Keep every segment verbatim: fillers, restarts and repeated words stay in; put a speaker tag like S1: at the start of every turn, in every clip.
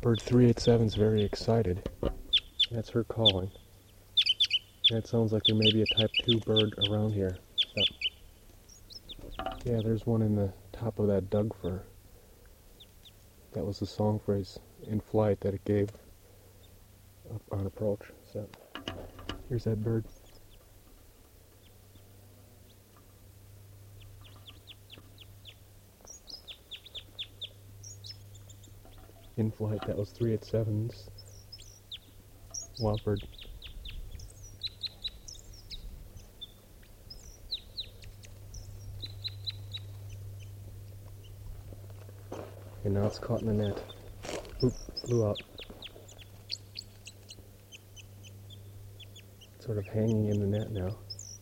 S1: Bird three eighty-seven is very excited. That's her calling. And it sounds like there may be a type two bird around here. So, yeah, there's one in the top of that Doug fir. That was the song phrase in flight that it gave up on approach. So, here's that bird. In flight, that was three eighty-seven's wild bird. And now it's caught in the net. Oop, blew out. It's sort of hanging in the net now.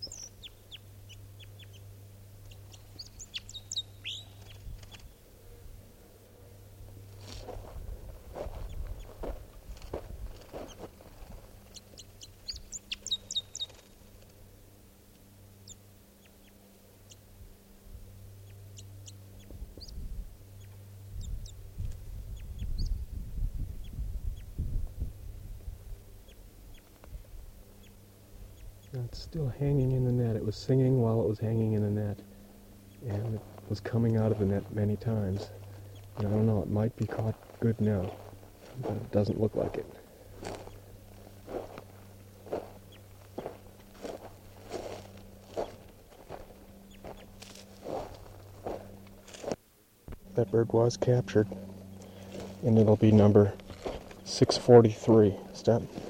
S1: It's still hanging in the net. It was singing while it was hanging in the net. And it was coming out of the net many times. And I don't know, it might be caught good now. But it doesn't look like it. That bird was captured. And it'll be number six forty-three. Step.